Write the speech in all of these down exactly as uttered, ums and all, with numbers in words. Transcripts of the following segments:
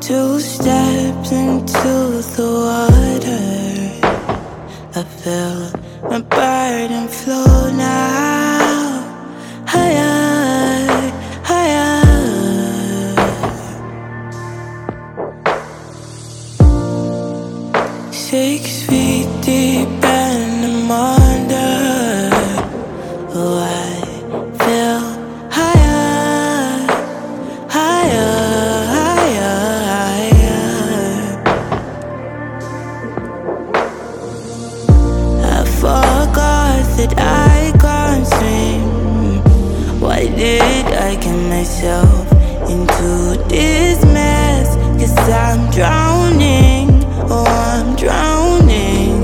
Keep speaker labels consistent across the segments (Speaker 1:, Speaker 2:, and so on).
Speaker 1: Two steps into the water, I feel my burden flow now. Higher, higher. Six feet deep and I'm under. Oh, I feel higher, higher, higher, higher. I forgot that I can't swim. Why did I get myself into this mess? 'Cause I'm drowning, oh I'm drowning.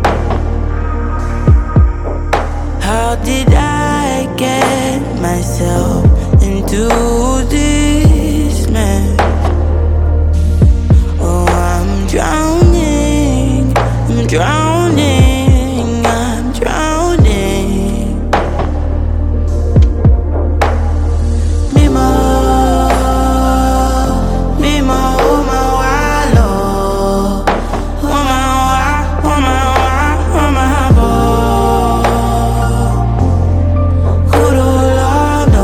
Speaker 1: How did I get myself into this mess? Oh I'm drowning, I'm drowning, I'm drowning. Mimo, Mimo, oh my wallow, oh my wa, oh my wa, oh my bo. Kurulano,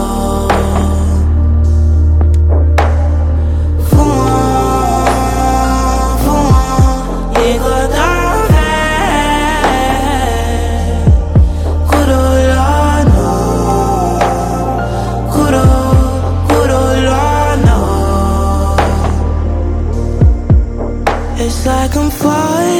Speaker 1: fuan, fuan, ego dave. Kurulano, kuro, kurulano. It's like I'm falling